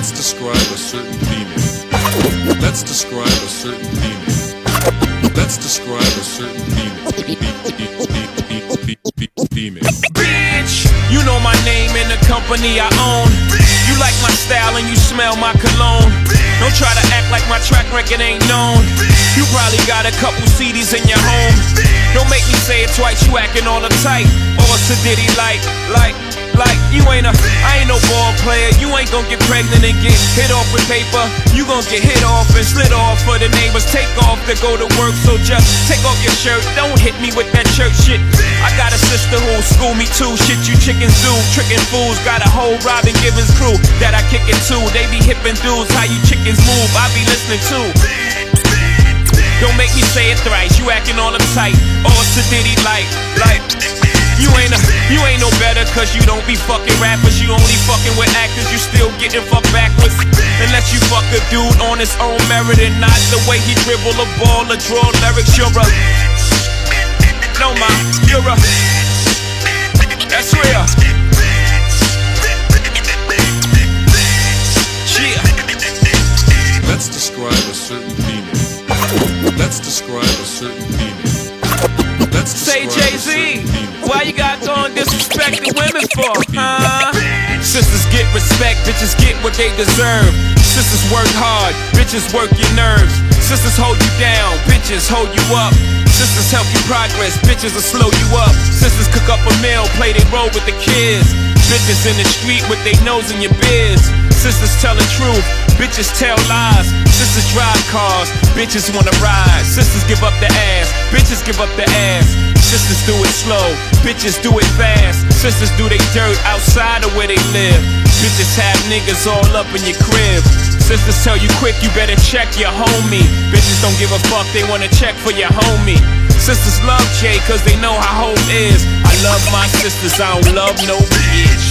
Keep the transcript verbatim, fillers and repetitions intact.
Let's describe a certain female. Let's describe a certain female. Let's describe a certain female. Female. Bitch, you know my name and the company I own. You like my style and you smell my cologne. Don't try to act like my track record ain't known. You probably got a couple C Ds in your home. Don't make me say it twice, you acting all uptight. Or sedity like, like, like you ain't a, I ain't no ball player. You ain't gon' get pregnant and get hit off with paper. You gon' get hit off and slid off for the neighbors. Take off to go to work, so just take off your shirt. Don't hit me with that church shit. I got a sister who'll school me too. Shit you chickens do, tricking fools. Got a whole Robin Givens crew that I kick it to. They be hippin' dudes, how you chickens move, I be listening too. Don't make me say it thrice, you acting all uptight. All sedity like, like You ain't a, you ain't no better cause you don't be fucking rappers. You only fucking with actors, you still getting fucked backwards. Unless you fuck a dude on his own merit and not the way he dribble a ball or draw lyrics. You're a, no ma, you're a, that's real. Yeah. Let's describe a certain female. Let's describe a certain female. Let's Say Jay-Z, why you got going disrespecting women for, huh? Sisters get respect, bitches get what they deserve. Sisters work hard, bitches work your nerves. Sisters hold you down, bitches hold you up. Sisters help you progress, bitches will slow you up. Sisters cook up a meal, play they role with the kids. Bitches in the street with they nose in your biz. Sisters tell the truth, bitches tell lies. Sisters drive cars, bitches wanna ride. Sisters give up the ass, bitches give up the ass. Sisters do it slow, bitches do it fast. Sisters do they dirt outside of where they live. Bitches have niggas all up in your crib. Sisters tell you quick, you better check your homie. Bitches don't give a fuck, they wanna check for your homie. Sisters love Jay cause they know how hope is. I love my sisters, I don't love no bitch.